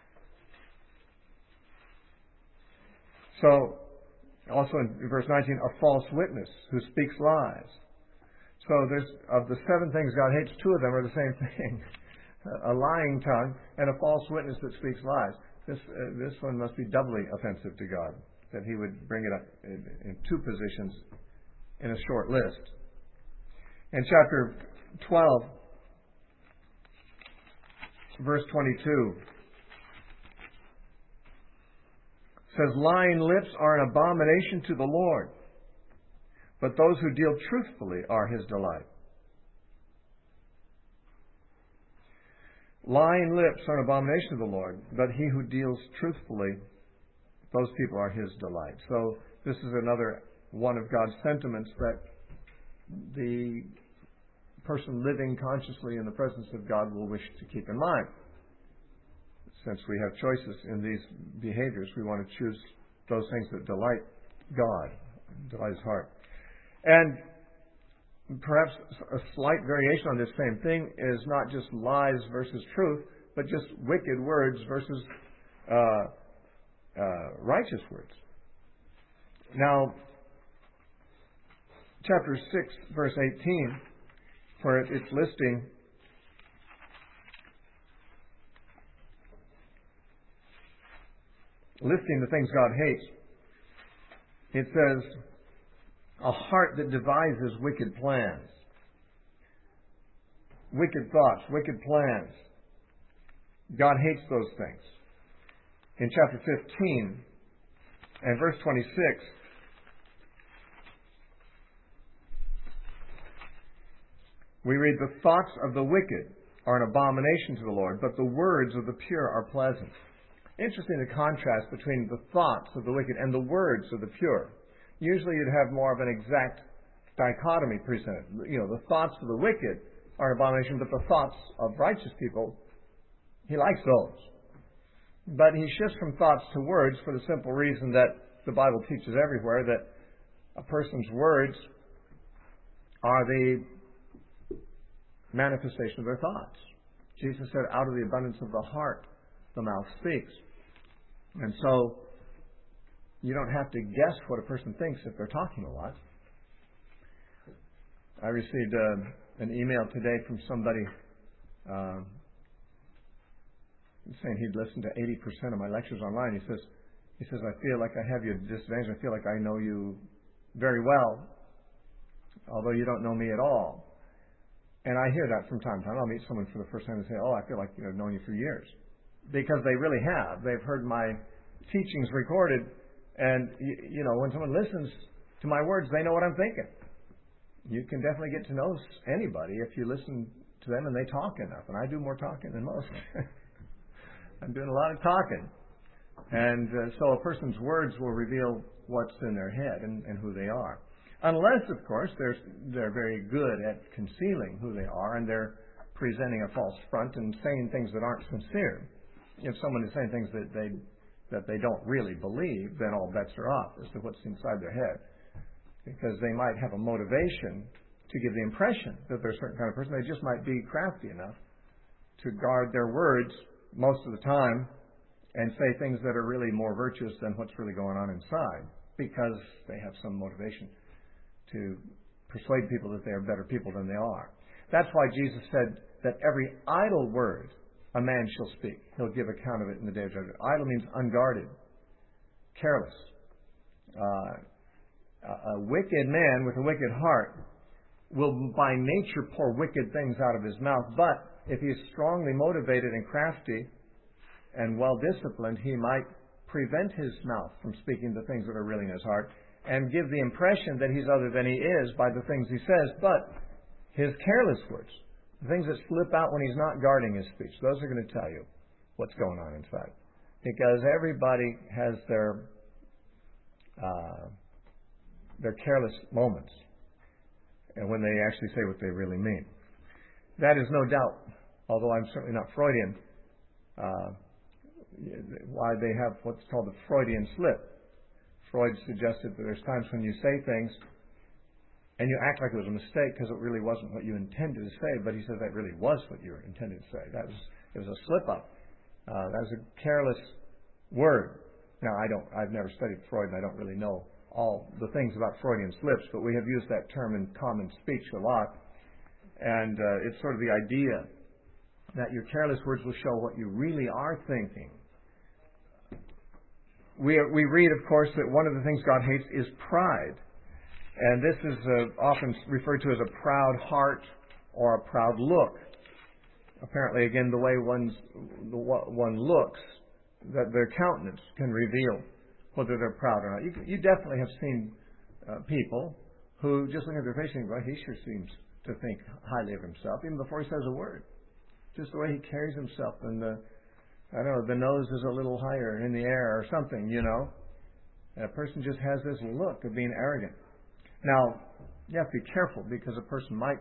So, also in verse nineteen, a false witness who speaks lies. So there's, of the seven things God hates, two of them are the same thing. A lying tongue and a false witness that speaks lies. This, uh, this one must be doubly offensive to God, that he would bring it up in, in two positions in a short list. In chapter twelve, verse twenty-two, says, "Lying lips are an abomination to the Lord, but those who deal truthfully are his delight." Lying lips are an abomination to the Lord, but he who deals truthfully, those people are his delight. So this is another one of God's sentiments that the person living consciously in the presence of God will wish to keep in mind. Since we have choices in these behaviors, we want to choose those things that delight God, delight his heart. And perhaps a slight variation on this same thing is not just lies versus truth, but just wicked words versus uh, uh, righteous words. Now, chapter six, verse eighteen, where it's listing listing the things God hates, it says, "A heart that devises wicked plans." Wicked thoughts, wicked plans. God hates those things. In chapter fifteen and verse twenty-six, we read, "The thoughts of the wicked are an abomination to the Lord, but the words of the pure are pleasant." Interesting, the contrast between the thoughts of the wicked and the words of the pure. Usually you'd have more of an exact dichotomy presented. You know, the thoughts of the wicked are an abomination, but the thoughts of righteous people, he likes those. But he shifts from thoughts to words for the simple reason that the Bible teaches everywhere that a person's words are the manifestation of their thoughts. Jesus said, "Out of the abundance of the heart, the mouth speaks." And so, you don't have to guess what a person thinks if they're talking a lot. I received uh, an email today from somebody uh, saying he'd listened to eighty percent of my lectures online. He says, he says, "I feel like I have you at a disadvantage. I feel like I know you very well, although you don't know me at all." And I hear that from time to time. I'll meet someone for the first time and say, "Oh, I feel like you know, I've known you for years." Because they really have. They've heard my teachings recorded. And, you know, when someone listens to my words, they know what I'm thinking. You can definitely get to know anybody if you listen to them and they talk enough. And I do more talking than most. I'm doing a lot of talking. And uh, so a person's words will reveal what's in their head and, and who they are. Unless, of course, they're, they're very good at concealing who they are and they're presenting a false front and saying things that aren't sincere. If someone is saying things that they that they don't really believe, then all bets are off as to what's inside their head. Because they might have a motivation to give the impression that they're a certain kind of person. They just might be crafty enough to guard their words most of the time and say things that are really more virtuous than what's really going on inside, because they have some motivation to persuade people that they are better people than they are. That's why Jesus said that every idle word a man shall speak, he'll give account of it in the day of judgment. Idle means unguarded, careless. Uh, a wicked man with a wicked heart will by nature pour wicked things out of his mouth, but if he is strongly motivated and crafty and well-disciplined, he might prevent his mouth from speaking the things that are really in his heart and give the impression that he's other than he is by the things he says. But his careless words, the things that slip out when he's not guarding his speech, those are going to tell you what's going on inside. Because everybody has their uh, their careless moments, and when they actually say what they really mean. That is no doubt, although I'm certainly not Freudian, uh, why they have what's called the Freudian slip. Freud suggested that there's times when you say things and you act like it was a mistake because it really wasn't what you intended to say, but he said that really was what you were intended to say. That was it was a slip-up. Uh, that was a careless word. Now, I don't, I've never studied Freud, and I don't really know all the things about Freudian slips, but we have used that term in common speech a lot. And uh, it's sort of the idea that your careless words will show what you really are thinking. We, we read, of course, that one of the things God hates is pride. And this is uh, often referred to as a proud heart or a proud look. Apparently, again, the way one's, the, one looks, that their countenance can reveal whether they're proud or not. You, you definitely have seen uh, people who, just looking at their face, think, well, he sure seems to think highly of himself, even before he says a word. Just the way he carries himself, and the, I don't know, the nose is a little higher in the air or something, you know. And a person just has this look of being arrogant. Now, you have to be careful, because a person might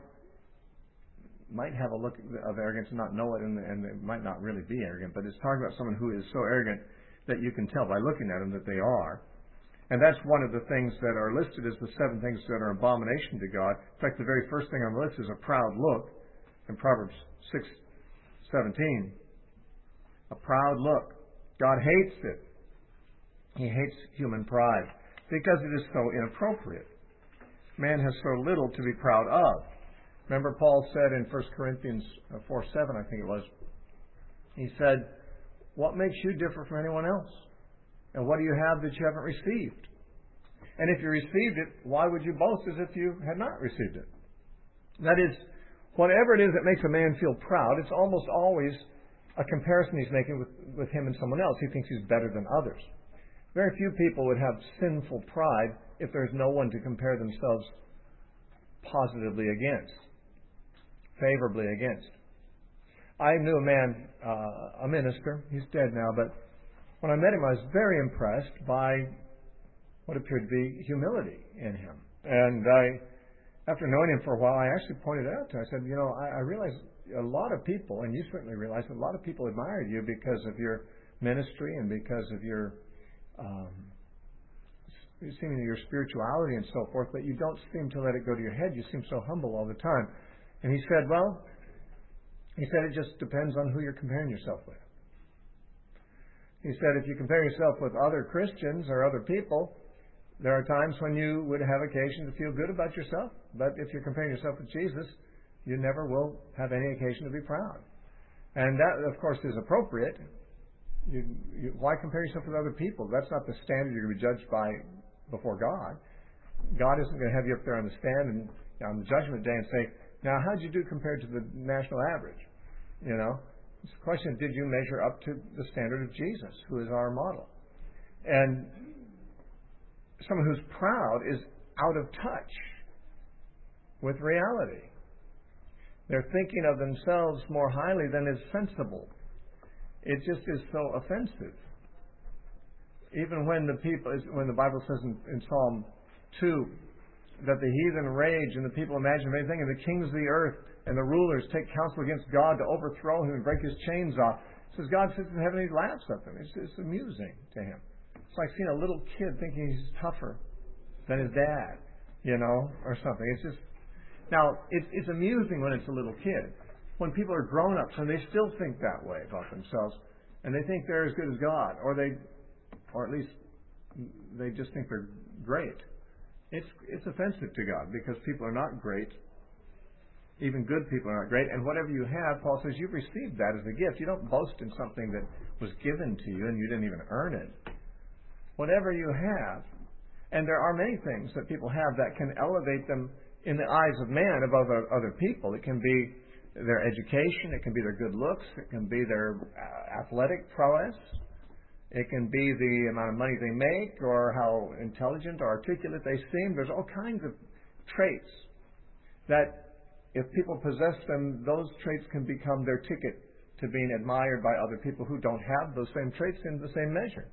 might have a look of arrogance and not know it, and, and they might not really be arrogant. But it's talking about someone who is so arrogant that you can tell by looking at them that they are. And that's one of the things that are listed as the seven things that are abomination to God. In fact, the very first thing on the list is a proud look in Proverbs six seventeen. A proud look. God hates it. He hates human pride because it is so inappropriate. Man has so little to be proud of. Remember, Paul said in First Corinthians four seven, I think it was, he said, what makes you differ from anyone else? And what do you have that you haven't received? And if you received it, why would you boast as if you had not received it? That is, whatever it is that makes a man feel proud, it's almost always a comparison he's making with, with him and someone else. He thinks he's better than others. Very few people would have sinful pride if there's no one to compare themselves positively against, favorably against. I knew a man, uh, a minister, he's dead now, but when I met him, I was very impressed by what appeared to be humility in him. And I, after knowing him for a while, I actually pointed it out to him. I said, you know, I, I realize a lot of people, and you certainly realize that a lot of people admired you because of your ministry and because of your um, seeming your spirituality and so forth, but you don't seem to let it go to your head. You seem so humble all the time. And he said, well, he said it just depends on who you're comparing yourself with. He said if you compare yourself with other Christians or other people, there are times when you would have occasion to feel good about yourself. But if you're comparing yourself with Jesus, you never will have any occasion to be proud. And that, of course, is appropriate. You, you, why compare yourself with other people? That's not the standard you're going to be judged by before God. God isn't going to have you up there on the stand and on the judgment day and say, now, how'd you do compared to the national average? You know, it's a question of did you measure up to the standard of Jesus, who is our model? And someone who's proud is out of touch with reality. They're thinking of themselves more highly than is sensible. It just is so offensive Even when the people, when the Bible says in, in Psalm two that the heathen rage and the people imagine anything, and the kings of the earth and the rulers take counsel against God to overthrow him and break his chains off. It says God sits in heaven and he laughs at them. It's, it's amusing to him. It's like seeing a little kid thinking he's tougher than his dad, you know, or something. It's just now it's it's amusing when it's a little kid. When people are grown ups and they still think that way about themselves, and they think they're as good as God, or they, or at least they just think they're great. It's it's offensive to God because people are not great. Even good people are not great. And whatever you have, Paul says, you've received that as a gift. You don't boast in something that was given to you and you didn't even earn it. Whatever you have, and there are many things that people have that can elevate them in the eyes of man above other people. It can be their education. It can be their good looks. It can be their athletic prowess. It can be the amount of money they make or how intelligent or articulate they seem. There's all kinds of traits that if people possess them, those traits can become their ticket to being admired by other people who don't have those same traits in the same measure.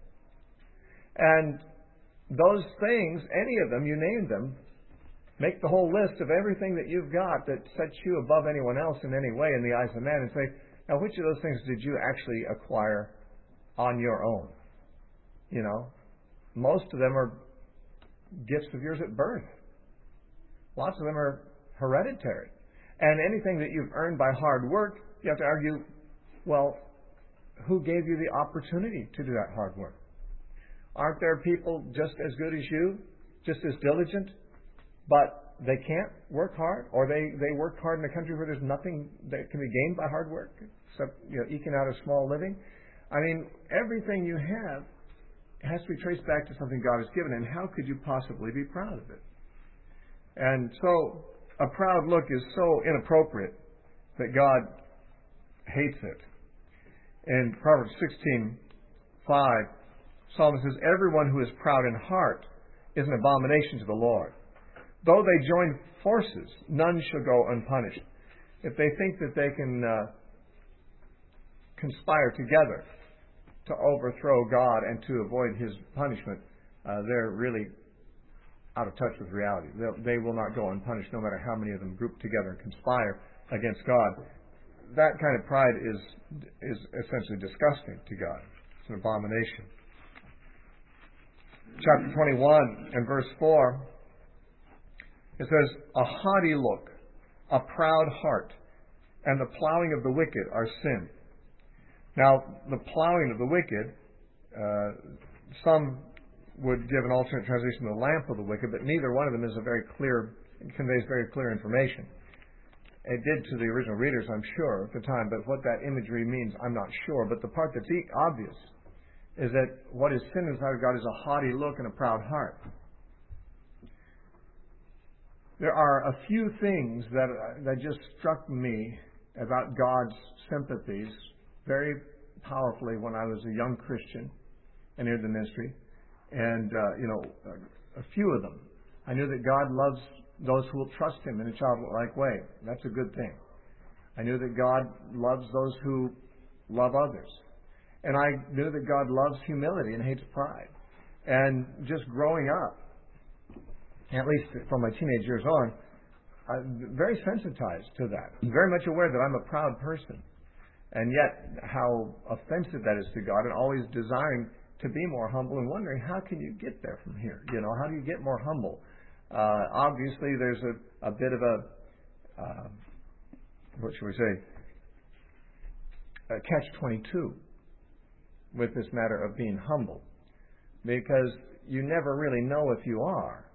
And those things, any of them, you name them, make the whole list of everything that you've got that sets you above anyone else in any way in the eyes of man and say, now which of those things did you actually acquire on your own? You know, most of them are gifts of yours at birth. Lots of them are hereditary. And anything that you've earned by hard work, you have to argue, well, who gave you the opportunity to do that hard work? Aren't there people just as good as you, just as diligent, but they can't work hard, or they, they work hard in a country where there's nothing that can be gained by hard work, except, you know, eking out a small living? I mean, everything you have has to be traced back to something God has given, and how could you possibly be proud of it? And so, a proud look is so inappropriate that God hates it. In Proverbs sixteen five, Solomon says, everyone who is proud in heart is an abomination to the Lord. Though they join forces, none shall go unpunished. If they think that they can uh, conspire together to overthrow God and to avoid His punishment, uh, they're really out of touch with reality. They'll, they will not go unpunished no matter how many of them group together and conspire against God. That kind of pride is is essentially disgusting to God. It's an abomination. Chapter twenty-one and verse four, it says, a haughty look, a proud heart, and the plowing of the wicked are sin. Now, the plowing of the wicked, uh, some would give an alternate translation, the lamp of the wicked, but neither one of them is a very clear, conveys very clear information. It did to the original readers, I'm sure, at the time, but what that imagery means, I'm not sure. But the part that's obvious is that what is sin inside of God is a haughty look and a proud heart. There are a few things that that just struck me about God's sympathies very powerfully when I was a young Christian and entered the ministry. And, uh, you know, a, a few of them. I knew that God loves those who will trust Him in a childlike way. That's a good thing. I knew that God loves those who love others. And I knew that God loves humility and hates pride. And just growing up, at least from my teenage years on, I'm very sensitized to that. I'm very much aware that I'm a proud person. And yet, how offensive that is to God, and always desiring to be more humble and wondering, how can you get there from here? You know, how do you get more humble? Uh, obviously, there's a, a bit of a, uh, what should we say, a catch twenty-two with this matter of being humble. Because you never really know if you are.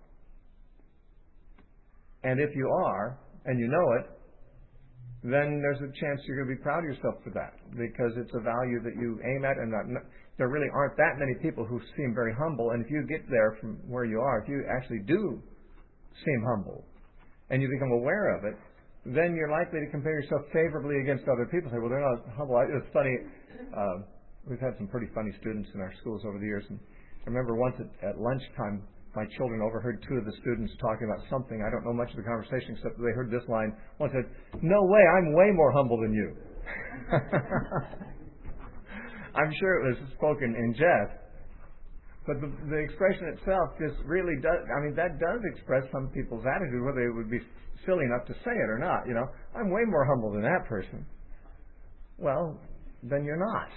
And if you are, and you know it, then there's a chance you're going to be proud of yourself for that. Because it's a value that you aim at, and not, there really aren't that many people who seem very humble. And if you get there from where you are, if you actually do seem humble, and you become aware of it, then you're likely to compare yourself favorably against other people. Say, well, they're not humble. It's funny. Uh, we've had some pretty funny students in our schools over the years. And I remember once at, at lunchtime, my children overheard two of the students talking about something. I don't know much of the conversation except that they heard this line. One said, "No way, I'm way more humble than you." I'm sure it was spoken in jest. But the, the expression itself just really does, I mean, that does express some people's attitude, whether they would be silly enough to say it or not. You know, I'm way more humble than that person. Well, then you're not.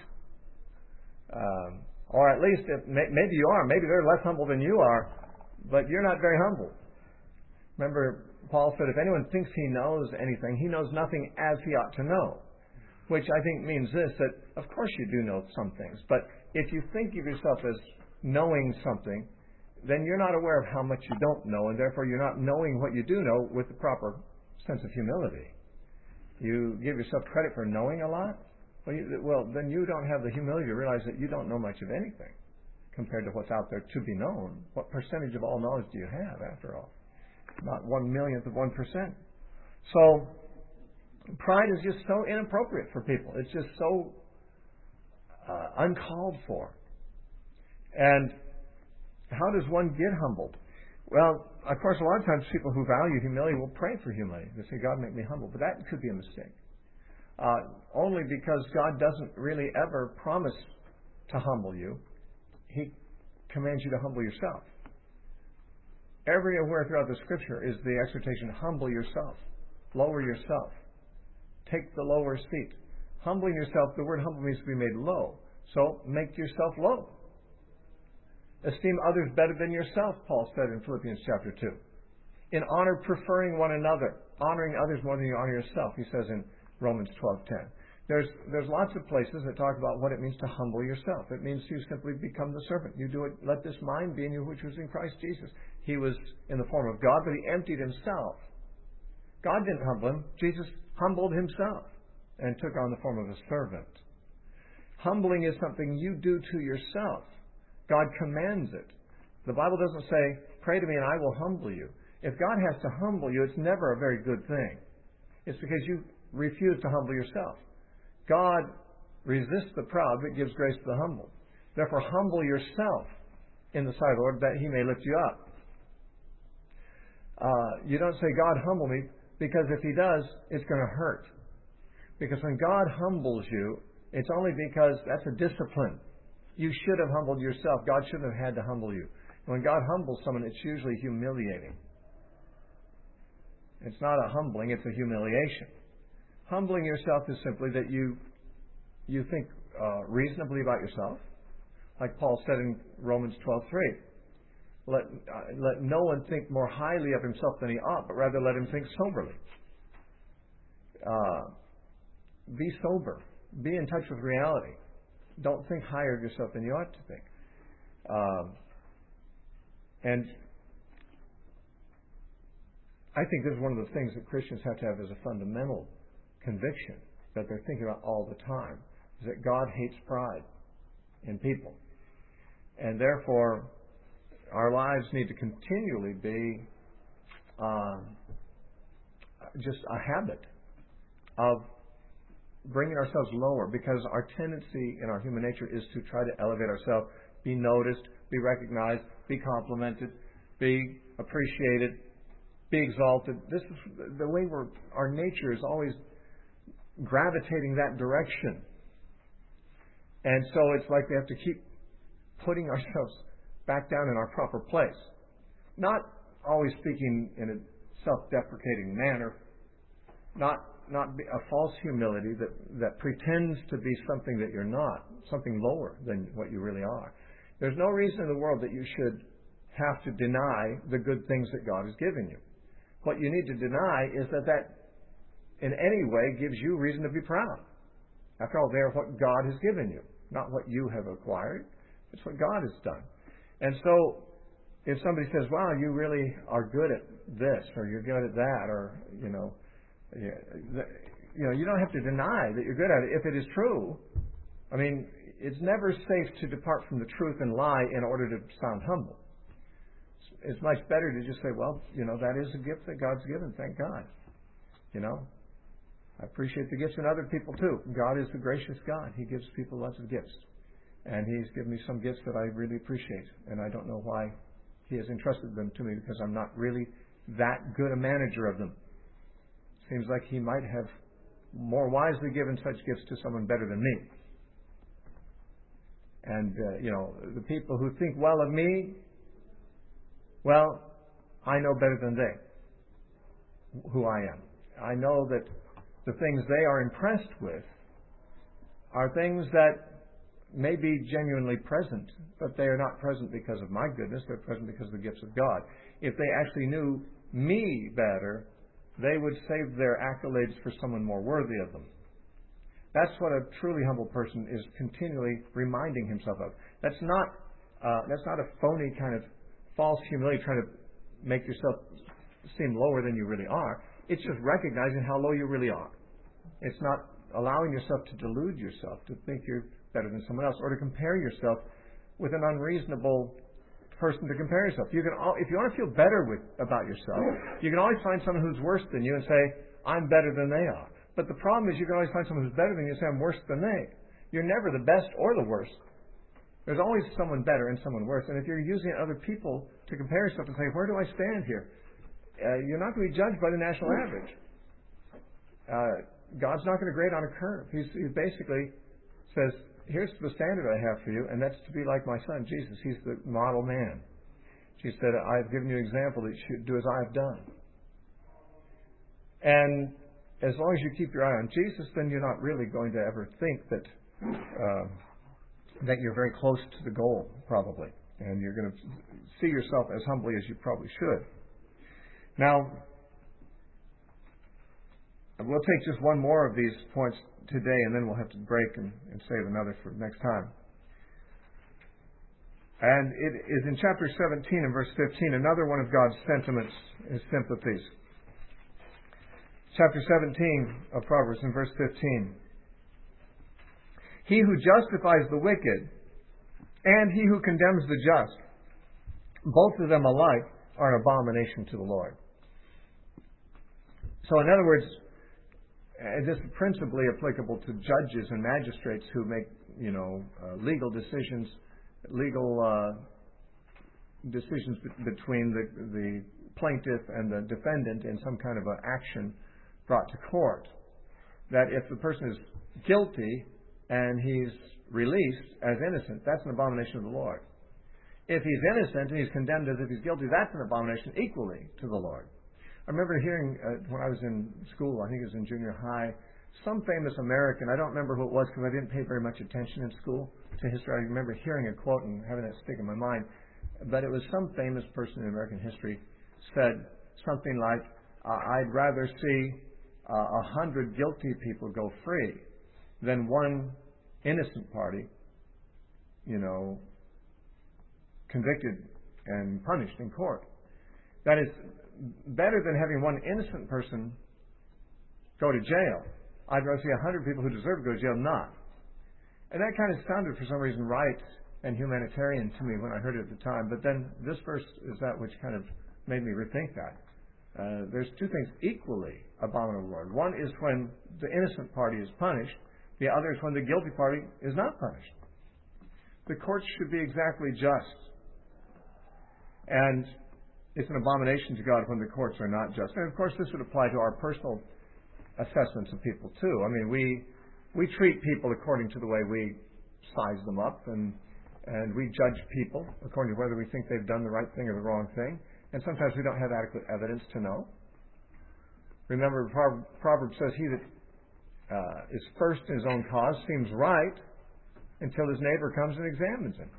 Um, or at least, if, may, maybe you are. Maybe they're less humble than you are, but you're not very humble. Remember, Paul said, if anyone thinks he knows anything, he knows nothing as he ought to know. Which I think means this, that of course you do know some things, but if you think of yourself as knowing something, then you're not aware of how much you don't know, and therefore you're not knowing what you do know with the proper sense of humility. You give yourself credit for knowing a lot, well, you, well then you don't have the humility to realize that you don't know much of anything compared to what's out there to be known. What percentage of all knowledge do you have, after all? Not one millionth of one percent. So, pride is just so inappropriate for people. It's just so uh, uncalled for. And how does one get humbled? Well, of course, a lot of times people who value humility will pray for humility. They say, God, make me humble. But that could be a mistake. Uh, only because God doesn't really ever promise to humble you. He commands you to humble yourself. Everywhere throughout the Scripture is the exhortation, humble yourself. Lower yourself. Take the lower seat. Humbling yourself, the word humble means to be made low. So make yourself low. Esteem others better than yourself, Paul said in Philippians chapter two. In honor, preferring one another. Honoring others more than you honor yourself, he says in Romans twelve ten. There's, there's lots of places that talk about what it means to humble yourself. It means to simply become the servant. You do it, let this mind be in you which was in Christ Jesus. He was in the form of God, but he emptied himself. God didn't humble him. Jesus humbled himself and took on the form of a servant. Humbling is something you do to yourself. God commands it. The Bible doesn't say, pray to me and I will humble you. If God has to humble you, it's never a very good thing. It's because you refuse to humble yourself. God resists the proud but gives grace to the humble. Therefore, humble yourself in the sight of the Lord that he may lift you up. Uh, you don't say, God, humble me, because if he does, it's going to hurt. Because when God humbles you, it's only because that's a discipline. You should have humbled yourself. God shouldn't have had to humble you. When God humbles someone, it's usually humiliating. It's not a humbling, it's a humiliation. Humbling yourself is simply that you you think uh, reasonably about yourself. Like Paul said in Romans twelve three. Let, uh, let no one think more highly of himself than he ought, but rather let him think soberly. Uh, be sober. Be in touch with reality. Don't think higher of yourself than you ought to think. Um, and I think this is one of the things that Christians have to have as a fundamental conviction that they're thinking about all the time, is that God hates pride in people. And therefore, our lives need to continually be um, just a habit of bringing ourselves lower, because our tendency in our human nature is to try to elevate ourselves, be noticed, be recognized, be complimented, be appreciated, be exalted. This is the way we're, our nature is always gravitating that direction. And so it's like we have to keep putting ourselves back down in our proper place. Not always speaking in a self-deprecating manner, not not a false humility that, that pretends to be something that you're not, something lower than what you really are. There's no reason in the world that you should have to deny the good things that God has given you. What you need to deny is that that in any way gives you reason to be proud. After all, they are what God has given you, not what you have acquired. It's what God has done. And so, if somebody says, wow, you really are good at this, or you're good at that, or, you know, you know, you don't have to deny that you're good at it if it is true. I mean, it's never safe to depart from the truth and lie in order to sound humble. It's much better to just say, well, you know, that is a gift that God's given, thank God. You know, I appreciate the gifts in other people too. God is a gracious God. He gives people lots of gifts. And He's given me some gifts that I really appreciate. And I don't know why He has entrusted them to me, because I'm not really that good a manager of them. Seems like He might have more wisely given such gifts to someone better than me. And, uh, you know, the people who think well of me, well, I know better than they who I am. I know that the things they are impressed with are things that may be genuinely present, but they are not present because of my goodness. They're present because of the gifts of God. If they actually knew me better, they would save their accolades for someone more worthy of them. That's what a truly humble person is continually reminding himself of. That's not uh, that's not a phony kind of false humility trying to make yourself seem lower than you really are. It's just recognizing how low you really are. It's not allowing yourself to delude yourself, to think you're better than someone else, or to compare yourself with an unreasonable person to compare yourself. You can, if you want to feel better with, about yourself, you can always find someone who's worse than you and say, I'm better than they are. But the problem is you can always find someone who's better than you and say, I'm worse than they. You're never the best or the worst. There's always someone better and someone worse. And if you're using other people to compare yourself and say, where do I stand here? Uh, you're not going to be judged by the national average. Uh, God's not going to grade on a curve. He's, he basically says, here's the standard I have for you, and that's to be like my son, Jesus. He's the model man. She said, I've given you an example that you should do as I have done. And as long as you keep your eye on Jesus, then you're not really going to ever think that uh, that you're very close to the goal, probably. And you're going to see yourself as humbly as you probably should. Now, we'll take just one more of these points today, and then we'll have to break and, and save another for next time. And it is in chapter seventeen and verse fifteen, another one of God's sentiments and sympathies. Chapter seventeen of Proverbs in verse fifteen. He who justifies the wicked and he who condemns the just, both of them alike are an abomination to the Lord. So in other words, and this is principally applicable to judges and magistrates who make, you know, uh, legal decisions, legal uh, decisions be- between the, the plaintiff and the defendant in some kind of an action brought to court. That if the person is guilty and he's released as innocent, that's an abomination of the Lord. If he's innocent and he's condemned as if he's guilty, that's an abomination equally to the Lord. I remember hearing, uh, when I was in school, I think it was in junior high, some famous American, I don't remember who it was because I didn't pay very much attention in school to history. I remember hearing a quote and having that stick in my mind. But it was some famous person in American history said something like, I'd rather see uh, a hundred guilty people go free than one innocent party, you know, convicted and punished in court. That is better than having one innocent person go to jail. I'd rather see a hundred people who deserve to go to jail not. And that kind of sounded for some reason right and humanitarian to me when I heard it at the time. But then this verse is that which kind of made me rethink that. Uh, there's two things equally abominable to the Lord. One is when the innocent party is punished. The other is when the guilty party is not punished. The courts should be exactly just. And it's an abomination to God when the courts are not just. And of course this would apply to our personal assessments of people too. I mean, we we treat people according to the way we size them up, and and we judge people according to whether we think they've done the right thing or the wrong thing. And sometimes we don't have adequate evidence to know. Remember, Proverbs says, he that uh, is first in his own cause seems right until his neighbor comes and examines him.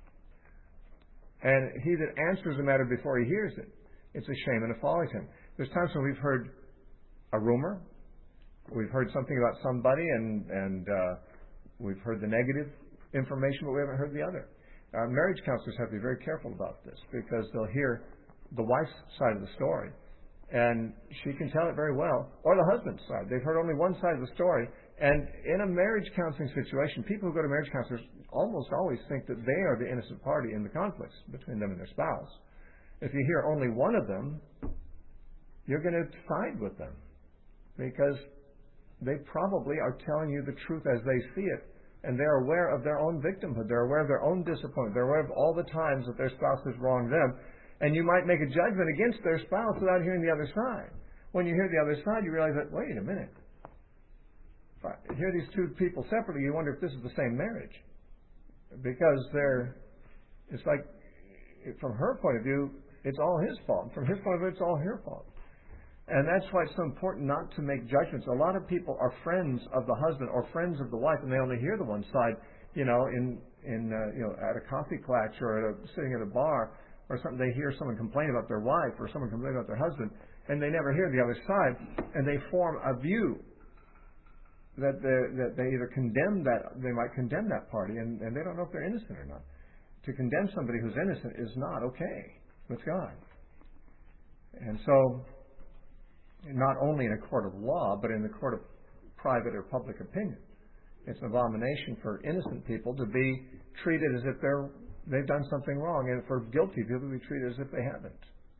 And he that answers a matter before he hears it, it's a shame and a folly to him. There's times when we've heard a rumor, we've heard something about somebody, and and uh, we've heard the negative information, but we haven't heard the other. Uh, marriage counselors have to be very careful about this because they'll hear the wife's side of the story, and she can tell it very well, or the husband's side. They've heard only one side of the story, and in a marriage counseling situation, people who go to marriage counselors almost always think that they are the innocent party in the conflicts between them and their spouse. If you hear only one of them, you're going to side with them because they probably are telling you the truth as they see it, and they're aware of their own victimhood. They're aware of their own disappointment. They're aware of all the times that their spouse has wronged them, and you might make a judgment against their spouse without hearing the other side. When you hear the other side, you realize that, wait a minute. If I hear these two people separately, you wonder if this is the same marriage. because they're, it's like, from her point of view, it's all his fault. From his point of view, it's all her fault. And that's why it's so important not to make judgments. A lot of people are friends of the husband or friends of the wife, and they only hear the one side, you know, in, in uh, you know, at a coffee clutch or at a, sitting at a bar or something. They hear someone complain about their wife or someone complain about their husband, and they never hear the other side, and they form a view that, that they either condemn that, they might condemn that party, and, and they don't know if they're innocent or not. To condemn somebody who's innocent is not okay with God. And so, not only in a court of law, but in the court of private or public opinion, it's an abomination for innocent people to be treated as if they're, they've done something wrong, and for guilty people to be treated as if they haven't.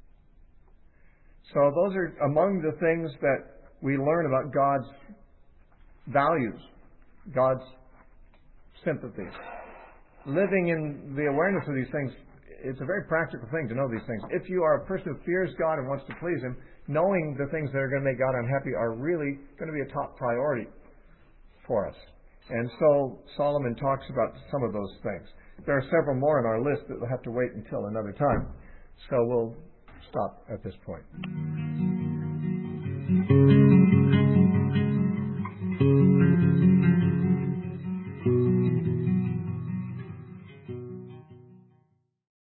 So those are among the things that we learn about God's values, God's sympathies. Living in the awareness of these things, it's a very practical thing to know these things. If you are a person who fears God and wants to please Him, knowing the things that are going to make God unhappy are really going to be a top priority for us. And so Solomon talks about some of those things. There are several more on our list that we'll have to wait until another time. So we'll stop at this point.